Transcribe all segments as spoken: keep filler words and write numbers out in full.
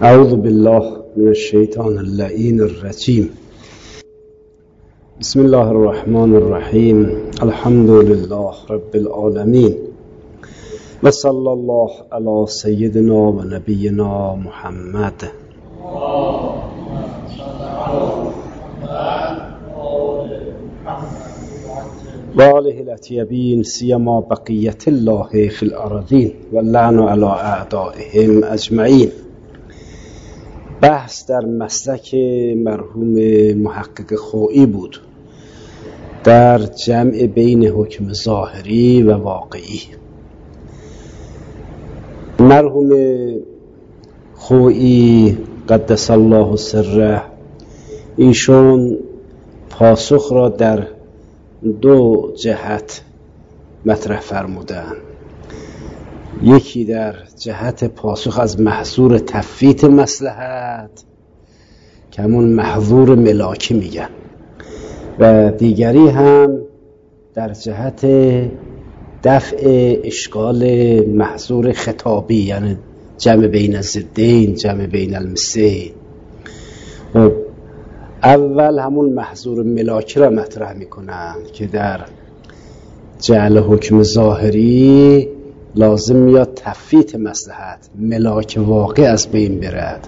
اعوذ بالله من الشیطان اللعین الرجیم. بسم الله الرحمن الرحیم. الحمد لله رب العالمین و صلی الله علی سیدنا و نبینا محمد و آله الاطیبین سیما بقیت الله فی الارضین و اللعن علی اعدائهم اجمعین. بحث در مسلک مرحوم محقق خوئی بود در جمع بین حکم ظاهری و واقعی. مرحوم خوئی قدس الله سره ایشون پاسخ را در دو جهت مطرح فرمودند. یکی در جهت پاسخ از محظور تفویت مصلحت که همون محظور ملاکی میگن، و دیگری هم در جهت دفع اشکال محظور خطابی، یعنی جمع بین الضدین، جمع بین المثلین. اول همون محظور ملاکی را مطرح میکنن که در جعل حکم ظاهری لازم میاد تفویت مصلحت، ملاک واقع از بین برد.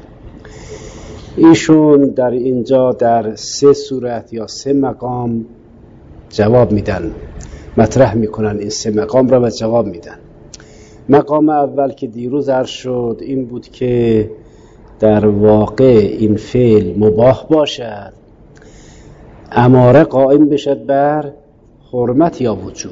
ایشون در اینجا در سه صورت یا سه مقام جواب میدن، مطرح میکنن این سه مقام را و جواب میدن. مقام اول که دیروز عرض شد این بود که در واقع این فعل مباح باشد، اماره قائم بشد بر حرمت یا وجوب.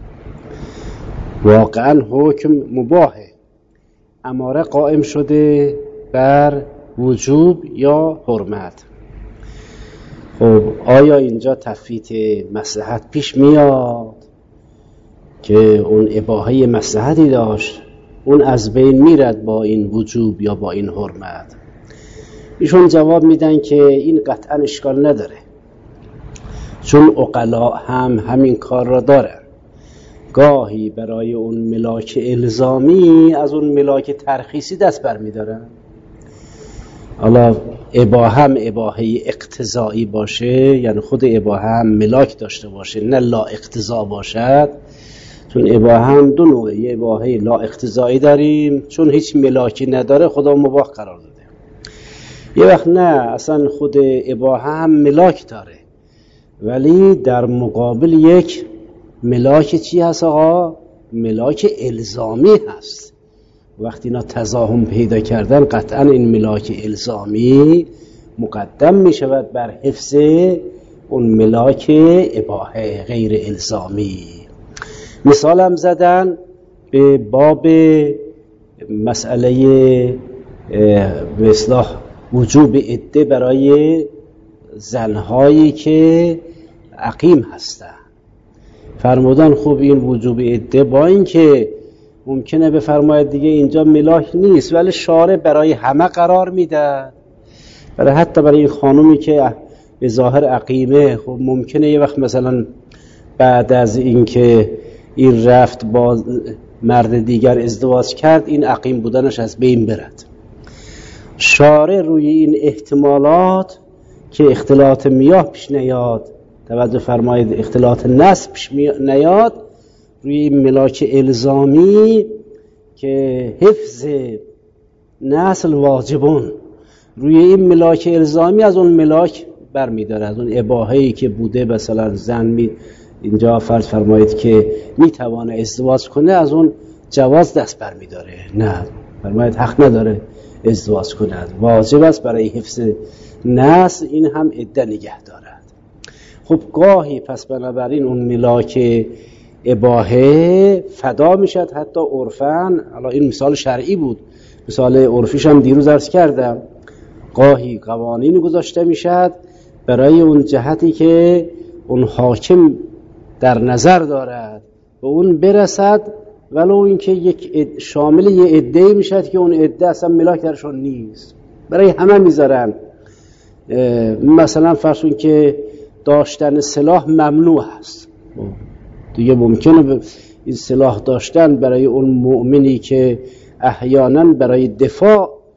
واقعا حکم مباحه، اماره قائم شده بر وجوب یا حرمت. خب آیا اینجا تفویت مصلحت پیش میاد که اون اباحه مصلحتی داشت اون از بین میرد با این وجوب یا با این حرمت؟ ایشون جواب میدن که این قطعا اشکال نداره، چون عقلا هم همین کار را دارن. گاهی برای اون ملاک الزامی از اون ملاک ترخیصی دست بر میدارن. حالا اباحه هم اباحه اقتضایی باشه، یعنی خود اباحه هم ملاک داشته باشه، نه لا اقتضا باشد. چون اباحه هم دو نوعه، یه اباحه لا اقتضایی داریم چون هیچ ملاکی نداره خدا مباح قرار داده. یه وقت نه، اصلا خود اباحه هم ملاک داره ولی در مقابل یک ملاک چی هست آقا؟ ملاک الزامی هست. وقتی اینا تضاهم پیدا کردن قطعا این ملاک الزامی مقدم می شود بر حفظ اون ملاک اباحه غیر الزامی. مثال هم زدن به باب مسئله به اصطلاح وجوب عده برای زنهایی که عقیم هستن. فرمودن خوب این وجوب عده با این که ممکنه بفرماید دیگه اینجا ملاک نیست ولی شارع برای همه قرار میده، برای حتی برای این خانومی که به ظاهر عقیمه، خب ممکنه یه وقت مثلا بعد از این که این رفت با مرد دیگر ازدواج کرد این عقیم بودنش از بین برد. شارع روی این احتمالات که اختلاط میاه پیش نیاد، توجه فرمایید، اختلاط نسل پیش نیاد، روی این ملاک الزامی که حفظ نسل واجبون، روی این ملاک الزامی از اون ملاک برمیداره، از اون اباحه‌ای که بوده. مثلا زن می اینجا فرض فرمایید که میتوانه ازدواج کنه، از اون جواز دست برمیداره. نه، فرمایید حق نداره ازدواج کند، واجب است برای حفظ نسل این هم عده نگه دارد. خب گاهی پس بنابراین اون ملاک اباحه فدا میشد حتی عرفاً. حالا این مثال شرعی بود، مثال عرفیش هم دیروز عرض کردم. گاهی قوانین گذاشته میشد برای اون جهتی که اون حاکم در نظر دارد و اون برسد، ولو اینکه یک شامل یه عده میشد که اون عده اصلا ملاک درشون نیست، برای همه میذارن. مثلا فرض کن که داشتن سلاح ممنوع است، دیگه ممکنه این سلاح داشتن برای اون مؤمنی که احیانا برای دفاع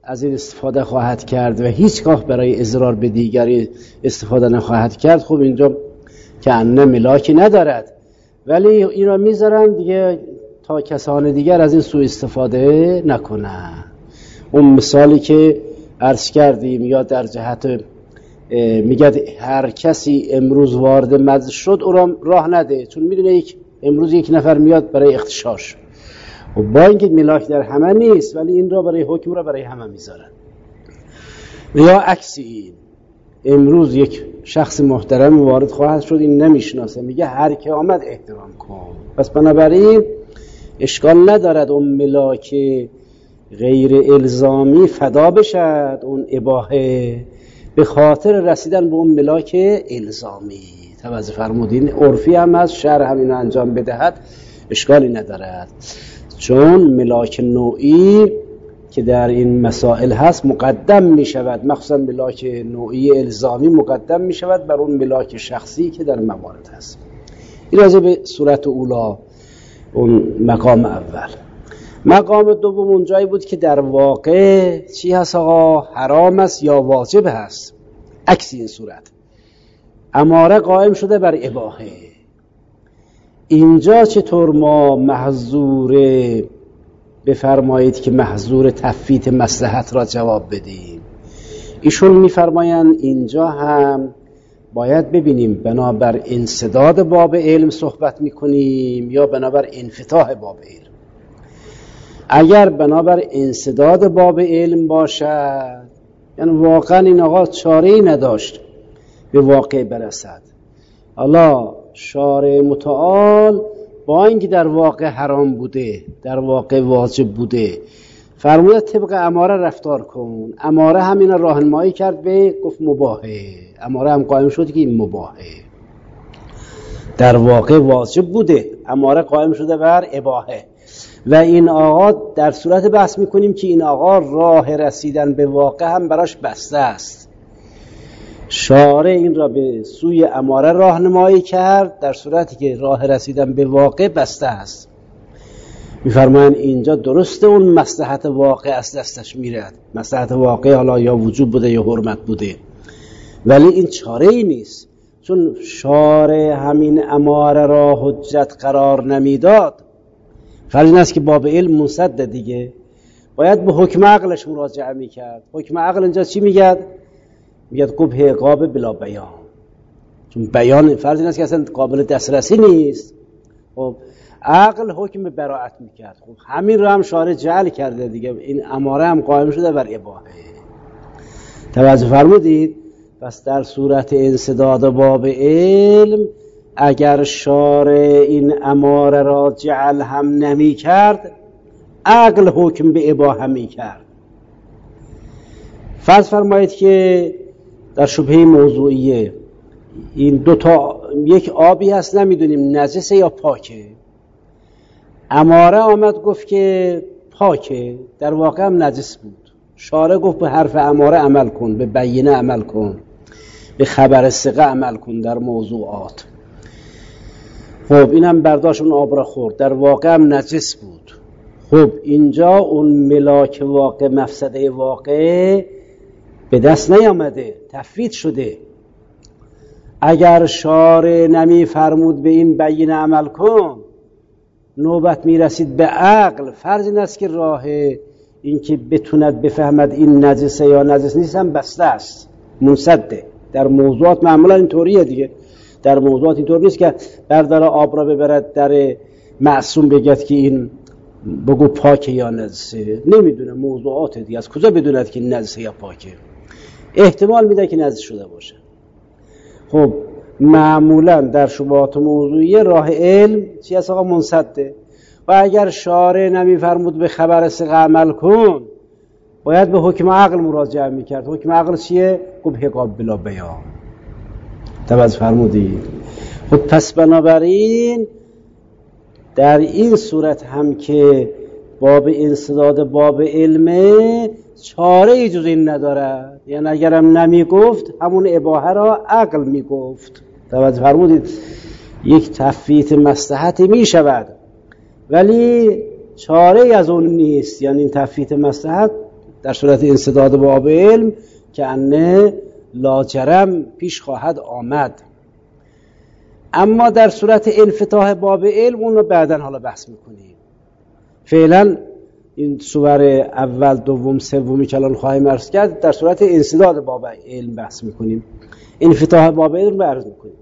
از این استفاده خواهد کرد و هیچگاه برای اضرار به دیگری استفاده نخواهد کرد، خب اینجا که انه ملاکی ندارد، ولی این را میذارن دیگه تا کسان دیگر از این سوء استفاده نکنن. اون مثالی که عرض کردیم یا در جهت میگه هر کسی امروز وارد مجلس شد او را راه نده، چون میدونه یک امروز یک نفر میاد برای اغتشاش و با اینکه ملاک در همه نیست ولی این را برای حکم را برای همه میذارن. یا عکس این، امروز یک شخص محترم وارد خواهد شد این نمیشناسه، میگه هر که آمد احترام کن. پس بنابراین اشکال ندارد اون ملاک غیر الزامی فدا بشد اون اباحه به خاطر رسیدن به اون ملاک الزامی. توجه فرمودین؟ عرفی هم از شرع هم اینو انجام بدهد اشکالی ندارد، چون ملاک نوعی که در این مسائل هست مقدم می شود، مخصوصا ملاک نوعی الزامی مقدم می شود بر اون ملاک شخصی که در موارد هست. این راجع به صورت اولا، اون مقام اول. مقام دوم اون جایی بود که در واقع چی هست آقا؟ حرام است یا واجب هست. عکس این صورت اماره قائم شده بر اباحه. اینجا چطور ما محظور بفرمایید که محظور تفویت مصلحت را جواب بدیم؟ ایشون میفرمایند اینجا هم باید ببینیم بنابر انسداد باب علم صحبت میکنیم یا بنابر انفتاح باب علم. اگر بنابر انسداد باب علم باشد یعنی واقعا این آقا چاره‌ای نداشت به واقع برسد، حالا شارع متعال با اینکه در واقع حرام بوده در واقع واجب بوده فرمود طبق اماره رفتار کن، اماره هم این راهنمایی کرد به گفت مباحه، اماره هم قائم شد که این مباحه در واقع واجب بوده، اماره قائم شده بر اباحه. و این آقا در صورت بحث میکنیم که این آقا راه رسیدن به واقع هم براش بسته است، شارع این را به سوی اماره راهنمایی کرد در صورتی که راه رسیدن به واقع بسته است. میفرمایند اینجا درسته اون مصلحت واقع از دستش میرد، مصلحت واقع حالا یا وجوب بوده یا حرمت بوده، ولی این چاره ای نیست، چون شارع همین اماره را حجت قرار نمیداد. فرض این است که باب علم منسد دیگه، باید به حکم عقلش مراجعه میکرد. حکم عقل اینجا چی میگه؟ میگه قبح عقاب بلا بیان، چون بیان فرض این است که اصلا قابل دسترسی نیست. خب عقل حکم براءت میکرد، خب همین رو هم شارع جعل کرده دیگه، این اماره هم قائم شده بر اباحه. توجه فرمودید؟ پس در صورت انسداد باب علم اگر شارع این اماره را جعل هم نمی کرد عقل حکم به اباحه می کرد. فرض فرمایید که در شبهه موضوعیه این دوتا یک آبی هست نمیدونیم نجسه یا پاکه، اماره آمد گفت که پاکه در واقع هم نجس بود، شارع گفت به حرف اماره عمل کن، به بیینه عمل کن، به خبر ثقه عمل کن در موضوعات. خب اینم برداشت اون آب را خورد، در واقع هم نجس بود. خب اینجا اون ملاک واقع مفسده واقع به دست نیامده، تفویت شده. اگر شارع نمی فرمود به این بیینه عمل کن، نوبت می رسید به عقل. فرض این است که راه این که بتوند بفهمد این نجسه یا نجس نیست هم بسته است، منسده. در موضوعات معمولا اینطوریه دیگه، در موضوعات اینطور نیست که بردار آب را ببرد در معصوم بگد که این بگو پاکه یا نجسه، نمیدونه موضوعات دیگه، از کجا بدوند که نجسه یا پاکه؟ احتمال میده که نجس شده باشه. خب معمولا در شبهات موضوعی راه علم چی هست آقا؟ منسده. و اگر شارع نمیفرمود به خبر ثقه عمل کن، باید به حکم عقل مراجعه میکرد. حکم عقل چیه؟ قبح عقاب بلا بیان. توجه فرمودید؟ خب پس بنابراین در این صورت هم که باب انسداد باب علمه چاره ای جز این ندارد، یعنی اگرم نمی گفت همون اباحه را عقل می گفت. توجه فرمودید؟ یک تفویت مصلحتی می شود ولی چاره ای از اون نیست، یعنی این تفویت مصلحت در صورت انسداد باب علم که انه لاجرم پیش خواهد آمد. اما در صورت انفتاح باب علم اون رو بعداً حالا بحث میکنیم. فعلا این صور اول دوم سومی که الان خواهیم عرض کرد در صورت انسداد باب علم بحث میکنیم، انفتاح باب علم رو عرض میکنیم.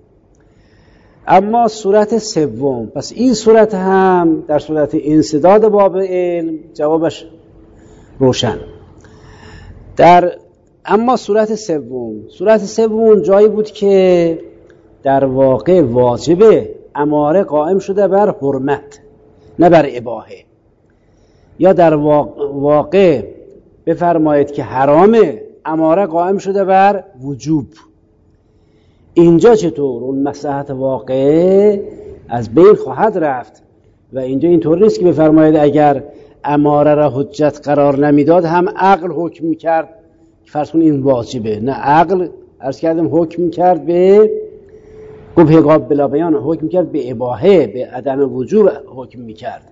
اما صورت سوم، پس این صورت هم در صورت انسداد باب علم جوابش روشن. در اما صورت سوم، صورت سوم جایی بود که در واقع واجب اماره قائم شده بر حرمت نه بر اباحه، یا در واقع بفرمایید که حرام اماره قائم شده بر وجوب. اینجا چطور؟ اون مصلحت واقع از بین خواهد رفت و اینجا اینطور نیست که بفرمایید اگر اماره را حجت قرار نمیداد هم عقل حکم میکرد فرض کن این واجبه. نه، عقل عرض کردم حکم میکرد به قبح قاب بلا بیان، حکم میکرد به اباحه، به عدم وجوب حکم میکرد،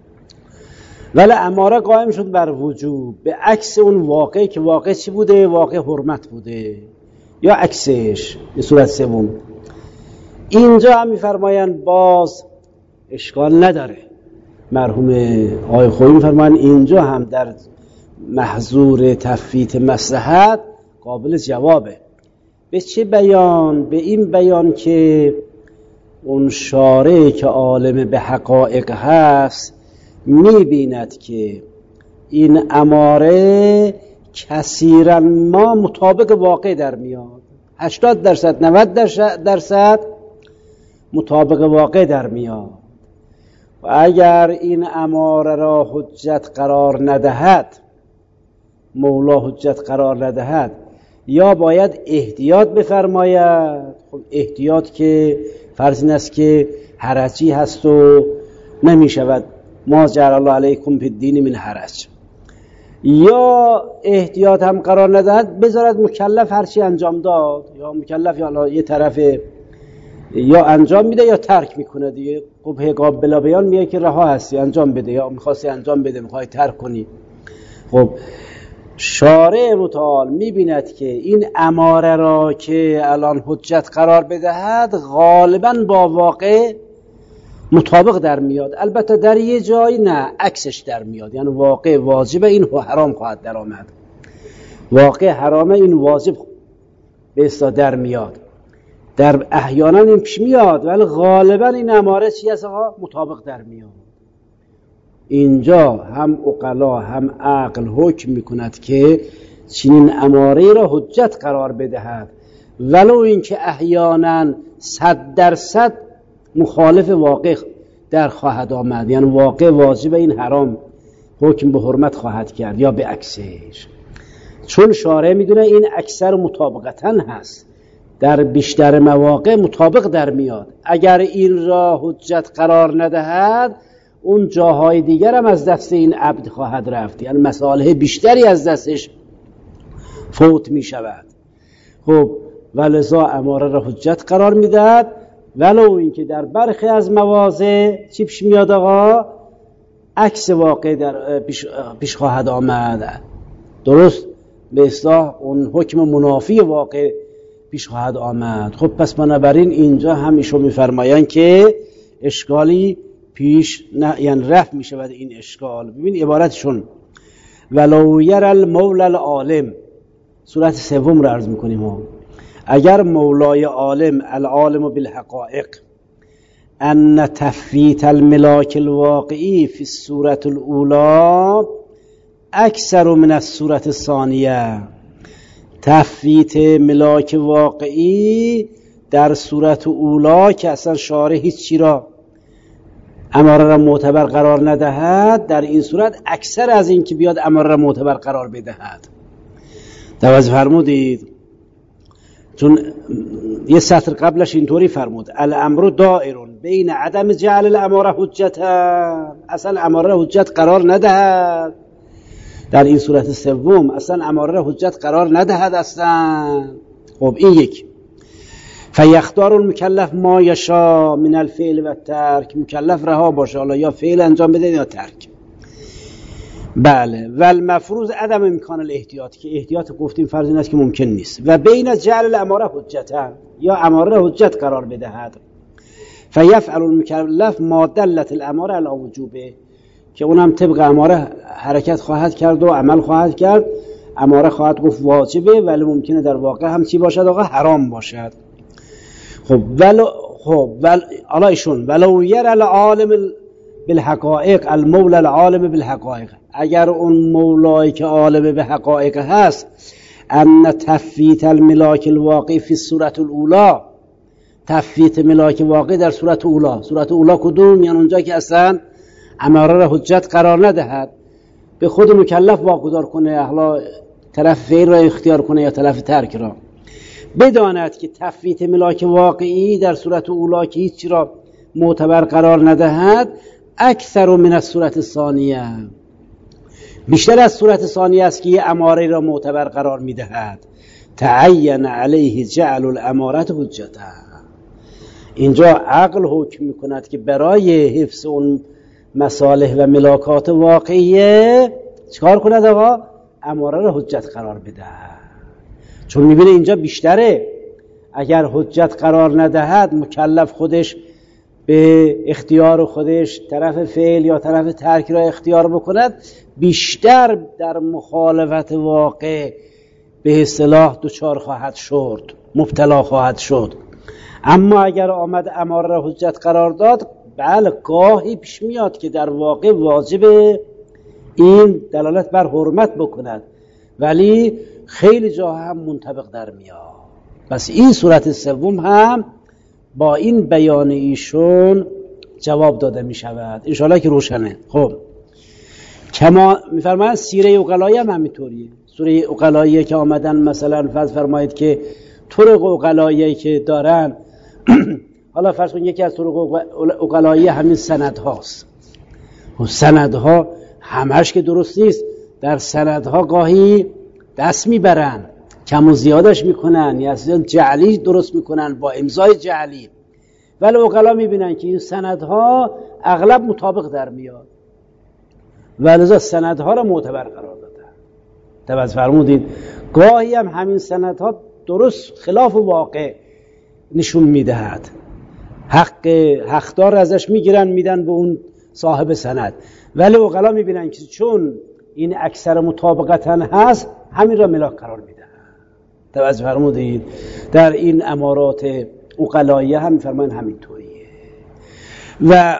ولی اماره قائم شد بر وجوب، به عکس اون واقع که واقع چی بوده؟ واقع حرمت بوده یا عکسش. به صورت سوم اینجا هم میفرمایند باز اشکال نداره، مرحوم آقای خویی میفرمایند اینجا هم در محظور تفویت مصلحت قابل جوابه. به چه بیان؟ به این بیان که اون شارع که عالم به حقایق هست میبیند که این اماره کثیرا ما مطابق واقع در میاد، هشتاد درصد نود درصد مطابق واقع در میاد، و اگر این اماره را حجت قرار ندهد، مولا حجت قرار ندهد، یا باید احتیاط بفرماید. خب احتیاط که فرض این است که حرجی هست و نمی شود ما جعل الله علیکم فی الدین من حرج، یا احتیاط هم قرار ندهد بذارد مکلف هرچی انجام داد، یا مکلف یا یه طرف یا انجام میده یا ترک میکنه دیگه. قبح قاب بلا بیان میگه که رها هستی انجام بده، یا میخواستی انجام بده میخوای ترک کنی. خب شارع متعال میبیند که این اماره را که الان حجت قرار بدهد غالبا با واقع مطابق در میاد، البته در یه جایی نه عکسش در میاد، یعنی واقع واجبه این حرام خواهد در آمد، واقع حرامه این واجب به اصطلاح در میاد، در احیانا این پیش میاد، ولی غالبا این اماره چی هست آقا؟ مطابق در میاد. اینجا هم عقلا هم عقل حکم میکند که چنین اماره را حجت قرار بدهد، ولو اینکه احیانا صد درصد مخالف واقع در خواهد آمد، یعنی واقع واجب این حرام حکم به حرمت خواهد کرد یا به عکسش، چون شارع میدونه این اکثر مطابقتا هست، در بیشتر مواقع مطابق در میاد. اگر این را حجت قرار ندهد اون جاهای دیگر هم از دست این عبد خواهد رفت، یعنی مصالح بیشتری از دستش فوت می شود. خب ولذا اماره را حجت قرار میدهد، ولو اینکه در برخی از مواضع چی پیش میاد آقا؟ عکس واقع در پیش, پیش خواهد آمد، درست به اصطلاح اون حکم منافی واقع پیش خواهد آمد. خب پس بنابراین اینجا هم ایشون میفرمایند که اشکالی پیش نه، یعنی رفع می شود این اشکال. ببین عبارتشون ولو یر المولا العالم، صورت سوم رو عرض میکنیم ها. اگر مولای عالم العالم بالحقائق ان تفویت الملاک الواقعی فی الصورت الاولا اکثر من الصورت الثانیه، تفویت ملاک واقعی در صورت اولا که اصلا شارع هیچ چی را اماره را معتبر قرار ندهد، در این صورت اکثر از این که بیاد اماره را معتبر قرار بدهد. توجه فرمودید؟ چون یه سطر قبلش اینطوری فرمود الامر دائر بین عدم جعل الاماره حجتا، اصلا اماره را حجت قرار ندهد، در این صورت سوم اصلا اماره را حجت قرار ندهد اصلا. خب این یک فیختار المکلف ما یشا من الفعل و ترک، مکلف رها باشه حالا یا فعل انجام بده یا ترک. بله. و المفروض عدم امکان الاحتیاط، که احتیاط گفتیم فرض این است که ممکن نیست. و بین جعل الاماره حجتا، یا اماره را حجت قرار بدهد. فیفعل المکلف ما دلت الاماره علی وجوبه، که اونم طبق اماره حرکت خواهد کرد و عمل خواهد کرد. اماره خواهد گفت واجبه، ولی ممکنه در واقع هم چی باشد آقا؟ حرام باشد. خب ولو خب ول علایشون ولو یر العالم بالحقائق المولى العالم بالحقائق، اگر اون مولایی که عالم به حقایق هست، ان تفویت الملاک الواقع فی الصورت الاولی، تفویت ملاک واقع در صورت اولا. صورت اولا کدوم؟ یعنی اونجا که اصلا اماره را حجت قرار ندهد، به خود مکلف واگذار کنه، احلا طرف فعل را اختیار کنه یا طرف ترک را. بداند که تفویت ملاک واقعی در صورت اولا که هیچ را معتبر قرار ندهد، اکثر من از صورت ثانیه، بیشتر از صورت ثانیه است که یه اماره را معتبر قرار میدهد. تعین علیه جعل الاماره حجتا، اینجا عقل حکم میکند که برای حفظ اون مصالح و ملاکات واقعیه چکار کند آقا؟ اماره را حجت قرار بده، چون میبینه اینجا بیشتره. اگر حجت قرار ندهد، مکلف خودش به اختیار خودش طرف فعل یا طرف ترک را اختیار بکند، بیشتر در مخالفت واقع به اصطلاح دچار خواهد شد، مبتلا خواهد شد. اما اگر آمد اماره را حجت قرار داد، بله گاهی پیش میاد که در واقع واجب این دلالت بر حرمت بکند، ولی خیلی جا هم منطبق در میاد. پس این صورت سوم هم با این بیان ایشون جواب داده می شود، انشاءالله که روشنه. خب کما میفرمایند سیره عقلایی هم همینطوریه. سوره عقلایی که آمدن مثلا فرض فرمایید که طرق عقلایی که دارن حالا فرض کنید یکی از طرق عقلایی همین سند هاست. سندها همش که درست نیست، در سندها گاهی دست میبرن، کم و زیادش میکنن، یا اصلا جعلی درست میکنن با امضای جعلی، ولی عقلا میبینن که این سندها اغلب مطابق در میاد، ولذا سندها را معتبر قرار دادن. توجه فرمودید؟ گاهی هم همین سندها درست خلاف واقع نشون میدهد، حق حقدار ازش میگیرن میدن به اون صاحب سند، ولی عقلا میبینن که چون این اکثر مطابقتا هست، همین را ملاک قرار میدن. توجه فرمودید؟ در این امارات عقلاییه هم فرمان همینطوریه. و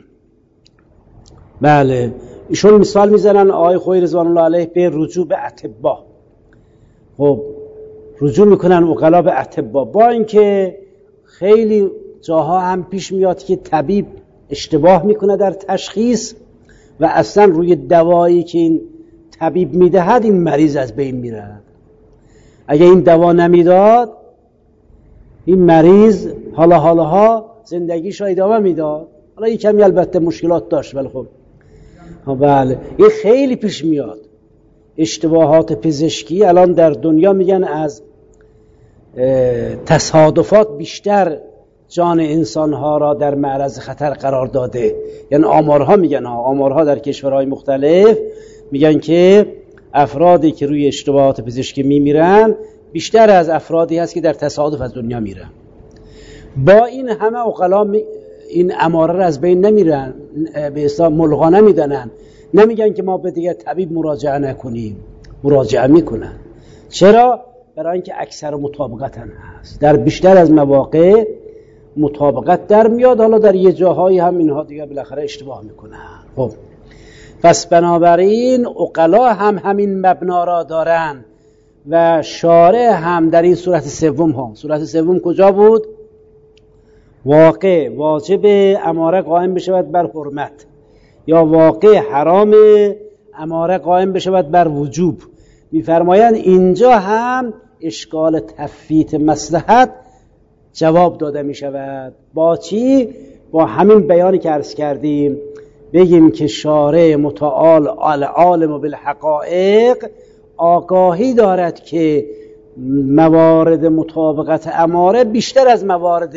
بله ایشون مثال میزنن آقای خویی رضوان الله علیه به رجوع به اطباء. خب رجوع میکنن عقلا به اطباء، با اینکه خیلی جاها هم پیش میاد که طبیب اشتباه میکنه در تشخیص و اصلا روی دوایی که این طبیب میدهد این مریض از بین میره. اگه این دوا نمیداد، این مریض حالا حالاها زندگیش را ادامه میداد. حالا این کمی البته مشکلات داشت، ولی خب بله این خیلی پیش میاد. اشتباهات پزشکی الان در دنیا میگن از تصادفات بیشتر جان انسانها را در معرض خطر قرار داده. یعنی آمارها میگن ها، آمارها در کشورهای مختلف میگن که افرادی که روی اشتباهات پزشکی میمیرن بیشتر از افرادی هست که در تصادف از دنیا میرن. با این همه عقلا می... این اماره را از بین نمیرن، به اصطلاح ملغا نمیدنن، نمیگن که ما به دیگه طبیب مراجعه نکنیم، مراجعه میکنن. چرا؟ برای اینکه اکثر مطابقت هم هست، در بیشتر از مواقع مطابقت در میاد، حالا در یه جاهایی هم اینها دیگه بالاخره اشتباه میکنن. خب پس بنابراین عقلا هم همین مبنا را دارن و شارع هم در این صورت سوم ها. صورت سوم کجا بود؟ واقع واجب اماره قائم بشود بر حرمت، یا واقع حرام اماره قائم بشود بر وجوب. میفرمایند اینجا هم اشکال تفویت مصلحت جواب داده می شود. با چی؟ با همین بیانی که عرض کردیم، بگیم که شارع متعال عالم بالحقائق آگاهی دارد که موارد مطابقت اماره بیشتر از موارد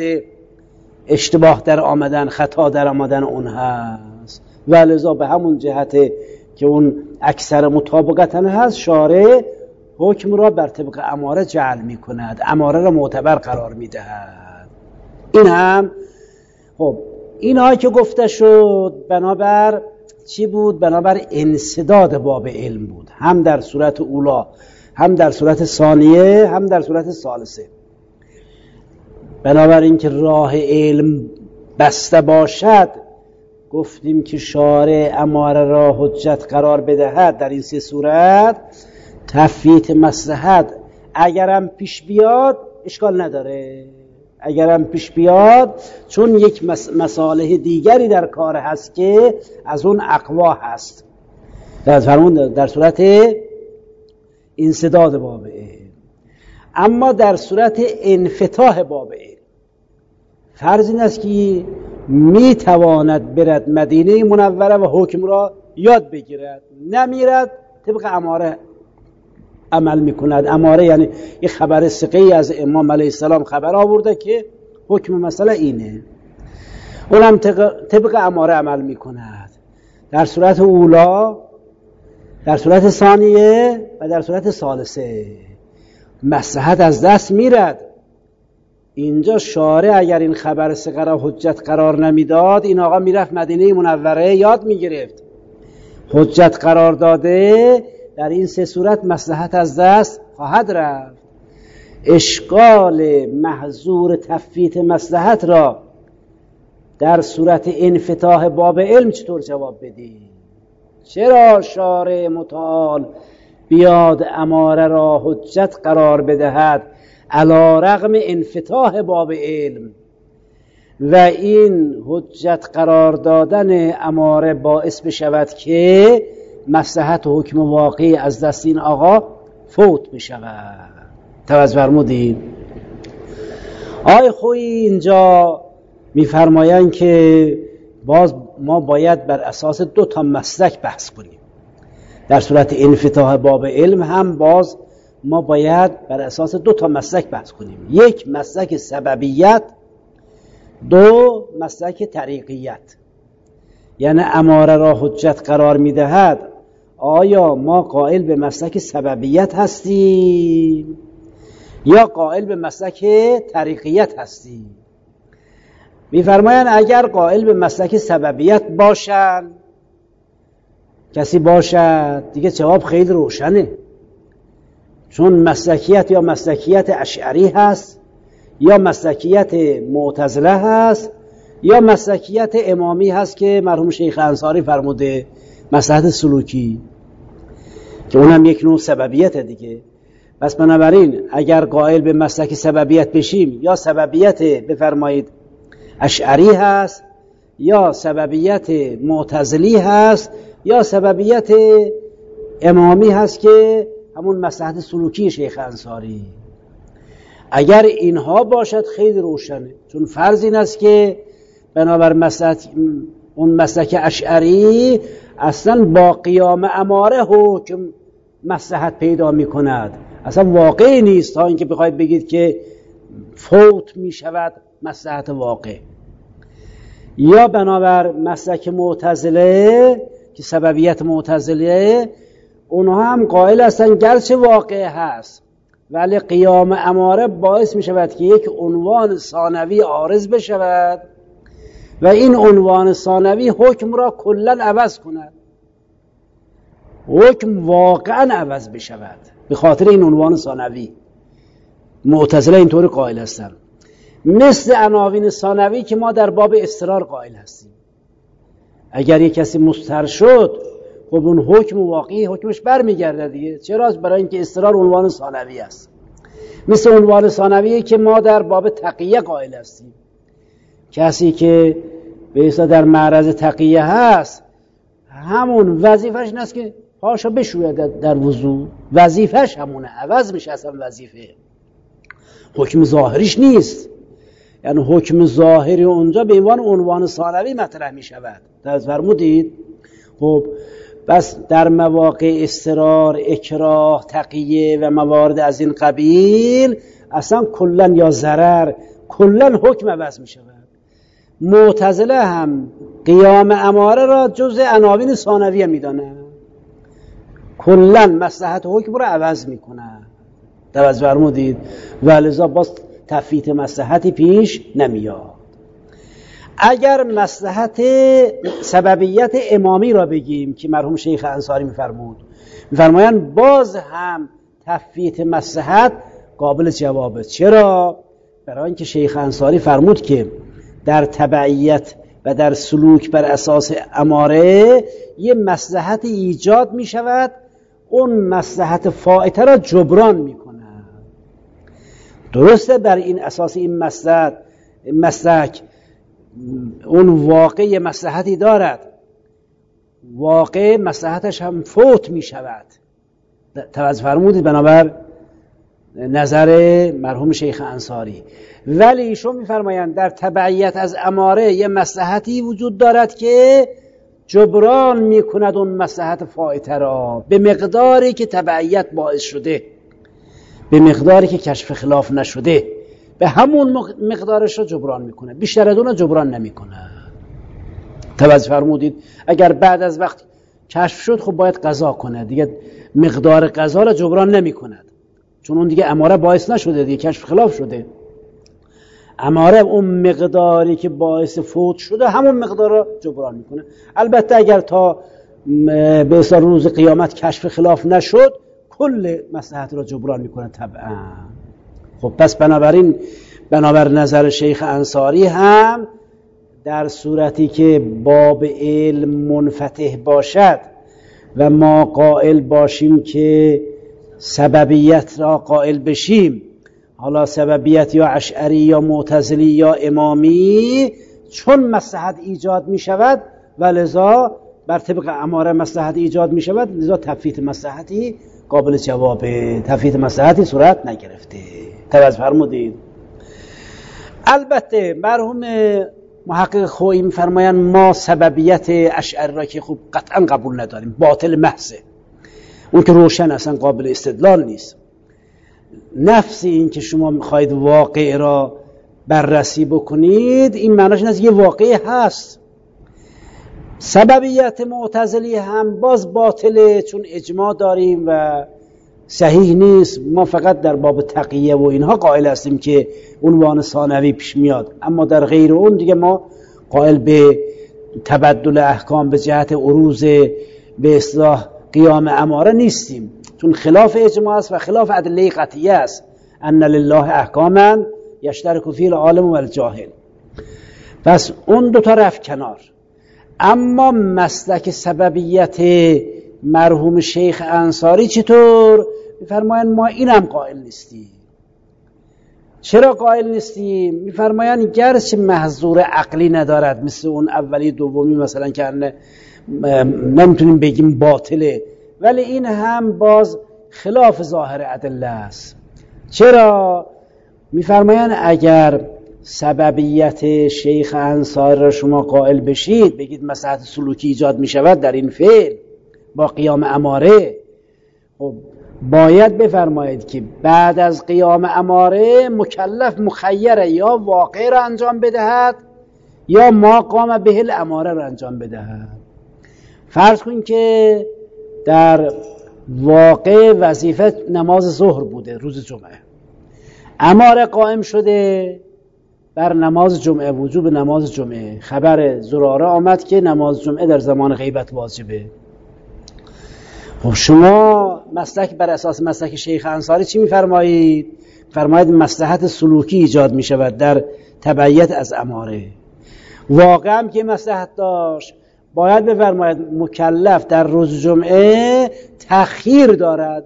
اشتباه در آمدن، خطا در آمدن اون هست، و لذا به همون جهت که اون اکثر مطابقتا هست، شارع حکم را بر طبق اماره جعل می کند، اماره را معتبر قرار می دهد. این هم خب اینها که گفته شد بنابر چی بود؟ بنابر انسداد باب علم بود، هم در صورت اولا، هم در صورت ثانیه، هم در صورت ثالثه. بنابراین که راه علم بسته باشد، گفتیم که شارع اماره را حجت قرار بدهد در این سه صورت. تفویت مصلحت اگرم پیش بیاد اشکال نداره، اگرم پیش بیاد، چون یک مصالح دیگری در کار هست که از اون اقوا هست، در فرمون در صورت انسداد باب علم. اما در صورت انفتاح باب علم فرض این است که می تواند برد مدینه منوره و حکم را یاد بگیرد، نمیرد طبق اماره عمل میکند. اماره یعنی یه خبر ثقه‌ای از امام علیه السلام خبر آورده که حکم مسئله اینه، اونم طبق اماره عمل میکند. در صورت اولا، در صورت ثانیه و در صورت ثالثه مصلحت از دست میرد. اینجا شارع اگر این خبر ثقه را حجت قرار نمیداد، این آقا میرفت مدینه منوره یاد میگرفت. حجت قرار داده، در این سه صورت مصلحت از دست خواهد رفت. اشکال محظور تفویت مصلحت را در صورت انفتاح باب علم چطور جواب بدی؟ چرا شارع متعال بیاد اماره را حجت قرار بدهد علی رغم انفتاح باب علم و این حجت قرار دادن اماره باعث بشود که مصلحت و حکم واقعی از دست این آقا فوت بشود؟ توجه فرمودید؟ آی خویی اینجا میفرمایند که باز ما باید بر اساس دو تا مسلک بحث کنیم. در صورت انفتاح باب علم هم باز ما باید بر اساس دو تا مسلک بحث کنیم. یک مسلک سببیت، دو مسلک طریقیت. یعنی اماره را حجت قرار میدهد، آیا ما قائل به مسلک سببیت هستیم یا قائل به مسلک طریقیت هستیم؟ میفرمایند اگر قائل به مسلک سببیت باشن، کسی باشد، دیگه جواب خیلی روشنه، چون مسلکیت یا مسلکیت اشعری هست یا مسلکیت معتزله هست یا مسلکیت امامی هست که مرحوم شیخ انصاری فرموده مصلحت سلوکی، که اونم یک نوع سببیت دیگه. پس بنابراین اگر قائل به مسلک سببیت بشیم، یا سببیت بفرمایید اشعری هست یا سببیت معتزلی هست یا سببیت امامی هست که همون مصلحت سلوکی شیخ انصاری. اگر اینها باشد خیلی روشنه، چون فرض این است که بنابر مسلک اون مسلک اشعری اصلا با قیام اماره حکم مصلحت پیدا می کند، اصلا واقعی نیست تا اینکه بخواید بگید که فوت می شود مصلحت واقع. یا بنابر مسلک معتزله که سببیت معتزله، اونها هم قائل هستن گرچه واقع هست ولی قیام اماره باعث می شود که یک عنوان ثانوی عارض بشود و این عنوان ثانوی حکم را کلا عوض کند، حکم واقعا عوض بشود به خاطر این عنوان ثانوی. معتزله اینطوری قائل هستن، مثل عناوین ثانوی که ما در باب استرار قائل هستیم. اگر یک کسی مستر شد، خب اون حکم واقعی حکمش برمیگرده دیگه. چرا؟ برای اینکه استرار عنوان ثانوی است. مثل عنوان ثانوی که ما در باب تقیه قائل هستیم، کسی که به اصطلاح در معرض تقیه هست، همون وظیفش این است که پاشو بشوید در وضو، وظیفش همونه، عوض میشه اصلا وظیفه، حکم ظاهریش نیست. یعنی حکم ظاهری اونجا به عنوان عنوان ثانوی مطرح می شود. درست فرمودید؟ خب بس در مواقع استرار، اکراه، تقیه و موارد از این قبیل اصلا کلا یا ضرر کلا حکم عوض می شود. معتزله هم قیام اماره را جزء عناوین ثانویه می دانند. کلا مصلحت حکم رو عوض میکنن. توجه فرمودید؟ ولذا باز تفویت مصلحتی پیش نمیاد. اگر مصلحت سببیت امامی را بگیم که مرحوم شیخ انصاری میفرمود، میفرمایند باز هم تفویت مصلحت قابل جوابه. چرا؟ برای اینکه شیخ انصاری فرمود که در تبعیت و در سلوک بر اساس اماره یه مصلحت ایجاد می شود، اون مصلحت فائته را جبران می کند. درسته بر این اساس این مصلحت مسلک اون واقع مصلحتی دارد، واقع مصلحتش هم فوت می شود. توجه فرمودید؟ بنابر نظر مرحوم شیخ انصاری. ولی ایشون میفرمایند در تبعیت از اماره یه مصلحتی وجود دارد که جبران میکند اون مصلحت فائته را به مقداری که تبعیت باعث شده، به مقداری که کشف خلاف نشده، به همون مقدارش را جبران میکنه، بیشتر از اون را جبران نمیکنه. توجه فرمودید؟ اگر بعد از وقت کشف شد خب باید قضا کنه، دیگه مقدار قضا را جبران نمیکند، چون اون دیگه اماره باعث نشده، دیگه کشف خلاف شده. اماره اون مقداری که باعث فوت شده همون مقدار را جبران میکنه. البته اگر تا به اصطلاح روز قیامت کشف خلاف نشد کل مصلحت را جبران میکنه طبعا. خب پس بنابراین بنابر نظر شیخ انصاری هم در صورتی که باب علم منفتح باشد و ما قائل باشیم که سببیت را قائل بشیم، حالا سببیت یا اشعری یا معتزلی یا امامی، چون مصلحت ایجاد می شود و لذا بر طبق اماره مصلحت ایجاد می شود، لذا تفویت مصلحتی قابل جوابه، تفویت مصلحتی صورت نگرفته. توجه فرمودید؟ البته مرحوم محقق خویی می‌فرمایند ما سببیت اشعری را که خوب قطعا قبول نداریم، باطل محضه، اون که روشن اصلا قابل استدلال نیست. نفس این که شما میخواید واقع را بررسی بکنید، این معناش این است یه واقع هست. سببیت معتزلی هم باز باطله، چون اجماع داریم و صحیح نیست. ما فقط در باب تقیه و اینها قائل هستیم که عنوان ثانوی پیش میاد، اما در غیر اون دیگه ما قائل به تبدل احکام به جهت عروض به اصطلاح قیام اماره نیستیم، چون خلاف اجماع است و خلاف ادله قطعیه است. ان لله احکاما یشترک فیه العالم و الجاهل. پس اون دو تا رفت کنار. اما مسلک سببیت مرحوم شیخ انصاری چطور؟ میفرمایند ما اینم قائل نیستیم. چرا قائل نیستیم؟ میفرمایند گرچه محظور عقلی ندارد مثل اون اولی دومی مثلا که نمیتونیم بگیم باطله، ولی این هم باز خلاف ظاهر ادله است. چرا؟ میفرمایند اگر سببیت شیخ انصاری را شما قائل بشید، بگید مصلحت سلوکی ایجاد میشود در این فعل با قیام اماره، خب باید بفرمایید که بعد از قیام اماره مکلف مخیره یا واقع را انجام بدهد یا ما قام به الاماره را انجام بدهد. فرض کن که در واقع وظیفه نماز ظهر بوده روز جمعه، اماره قائم شده بر نماز جمعه، وجوب نماز جمعه، خبر زراره آمد که نماز جمعه در زمان غیبت واجبه. خب شما مسلک بر اساس مسلک شیخ انصاری چی میفرمایید؟ فرمایید مصلحت سلوکی ایجاد میشود در تبعیت از اماره. واقعا هم که مصلحت داشت، باید بفرمایید مکلف در روز جمعه تأخیر دارد،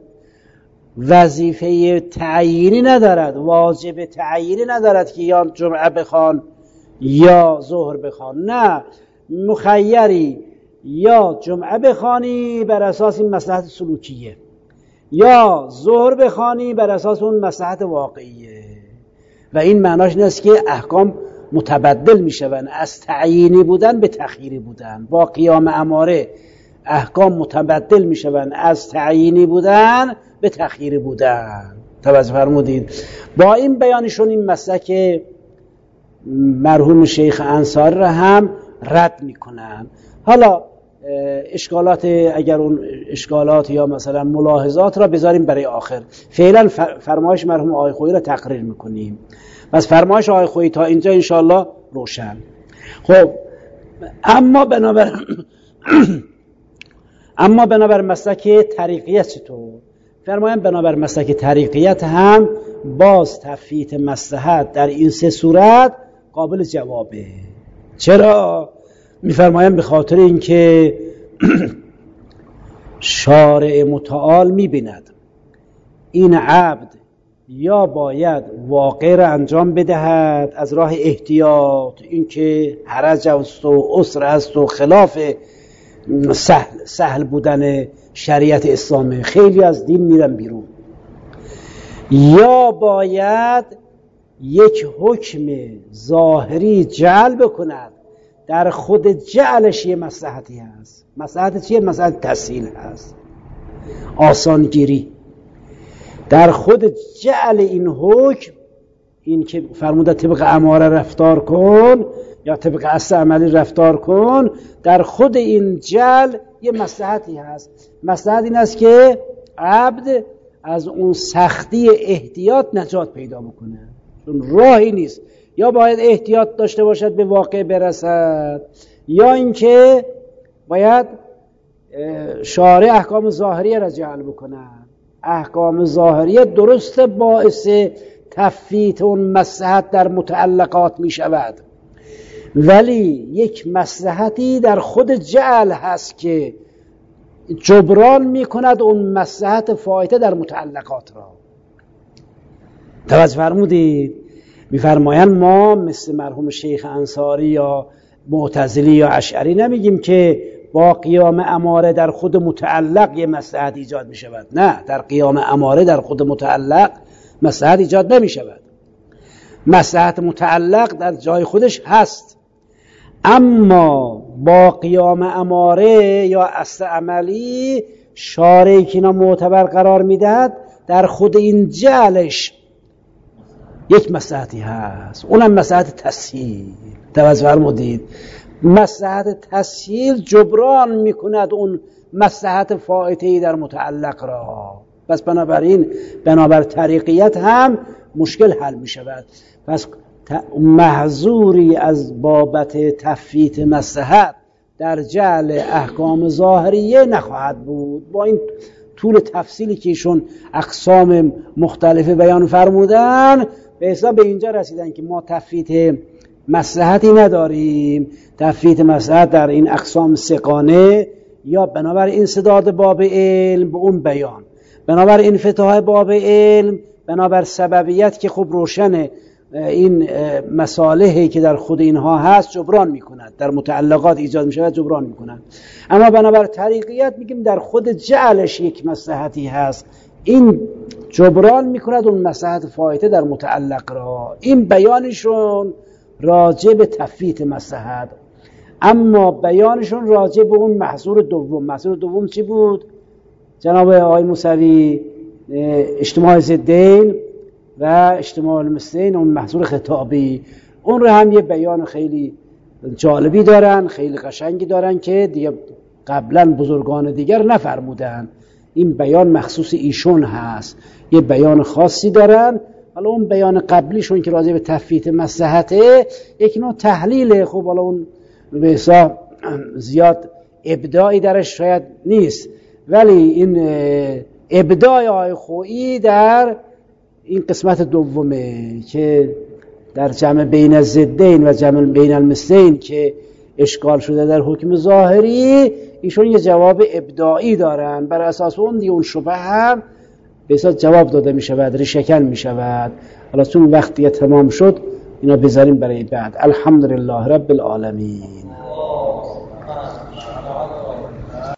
وظیفه تعیینی ندارد، واجب تعیینی ندارد که یا جمعه بخوان یا ظهر بخوان، نه، مخیری یا جمعه بخوانی بر اساس این مصلحت سلوکیه یا ظهر بخوانی بر اساس اون مصلحت واقعیه. و این معناش این است که احکام متبدل میشوند، از تعیینی بودن به تأخیری بودن. با قیام اماره احکام متبدل میشوند، از تعیینی بودن به تأخیری بودن. توجه فرمودید؟ با این بیانشون این مسلک مرحوم شیخ انصاری را هم رد میکنن. حالا اشکالات، اگر اون اشکالات یا مثلا ملاحظات را بذاریم برای آخر. فعلا فرمایش مرحوم آقای خویی را تقریر میکنیم. پس فرمایش آقای خویی تا اینجا انشاءالله روشن. خب اما بنابر اما بنابر مسلک طریقیت چطور؟ فرمایم بنابر مسلک طریقیت هم باز تفویت مصلحت در این سه صورت قابل جوابه. چرا؟ میفرمایم به خاطر اینکه شارع متعال میبیند این عبد یا باید واقع را انجام بدهد از راه احتیاط، اینکه حرج است و عسر است و خلاف سهل, سهل بودن شریعت اسلامه، خیلی از دین میرن بیرون، یا باید یک حکم ظاهری جعل بکند، در خود جعلش یه مصلحتی هست. مصلحت چیه؟ مصلحت تسهیل هست، آسانگیری. در خود جعل این حکم، این که فرموده طبق اماره رفتار کن یا طبق اصل عملی رفتار کن، در خود این جعل یه مصلحتی هست. مصلحت این است که عبد از اون سختی احتیاط نجات پیدا بکنه، چون راهی نیست، یا باید احتیاط داشته باشد به واقع برسد، یا اینکه باید شارع احکام ظاهریه را جعل بکنن. احکام ظاهریه درست باعث تفویت اون مصلحت در متعلقات می شود، ولی یک مصلحتی در خود جعل هست که جبران می کند اون مصلحت فایته در متعلقات را. توجه فرمودید؟ میفرمایند ما مثل مرحوم شیخ انصاری یا معتزلی یا اشعری نمیگیم که با قیام اماره در خود متعلق یه مصلحت ایجاد می شود. نه، در قیام اماره در خود متعلق مصلحت ایجاد نمی شود. مصلحت متعلق در جای خودش هست، اما با قیام اماره یا اصل عملی شارعی که اینا معتبر قرار میدهد در خود این جعلش یک مصلحتی هست، اونم مصلحت تسهیل. توجه فرمودید؟ مصلحت تسهیل جبران میکند اون مصلحت فائته‌ای در متعلق را. پس بنابراین بنابر طریقیت هم مشکل حل میشود. پس محظوری از بابت تفویت مصلحت در جعل احکام ظاهریه نخواهد بود. با این طول تفصیلی که ایشون اقسام مختلف بیان فرمودن، به حساب به اینجا رسیدن که ما تفویت مصلحتی نداریم. تفویت مصلحت در این اقسام سقانه یا بنابر انسداد باب علم به اون بیان، بنابر انفتاح باب علم، بنابر سببیت که خب روشنه این مصالحی که در خود اینها هست جبران میکند، در متعلقات ایجاد میشود جبران میکند. اما بنابر طریقیت میگیم در خود جعلش یک مصلحتی هست، این جبران میکند اون مصلحت فایته در متعلق را. این بیانشون راجع به تفویت مصلحت. اما بیانشون راجع به اون محظور دوم. محظور دوم چی بود؟ جناب آقای موسوی اجتماع ضدین و اجتماع المثلین، اون محظور خطابی، اون رو هم یه بیان خیلی جالبی دارن، خیلی قشنگی دارن که دیگه قبلا بزرگان دیگر نفرمودن. این بیان مخصوص ایشون هست، یه بیان خاصی دارن. حالا اون بیان قبلیشون که راجع به تفویت مصلحته یک نوع تحلیله. خب حالا اون به حساب زیاد ابداعی درش شاید نیست، ولی این ابداع آقای خویی در این قسمت دومه که در جمع بین الضدین و جمع بین المثلین که اشکال شده در حکم ظاهری، ایشون یه جواب ابداعی دارن. بر اساس اون دیگه اون شبه هم به حساب جواب داده می شود، ریشکن می شود. حالا چون وقتی تمام شد اینا بذاریم برای بعد. الحمدلله رب العالمین.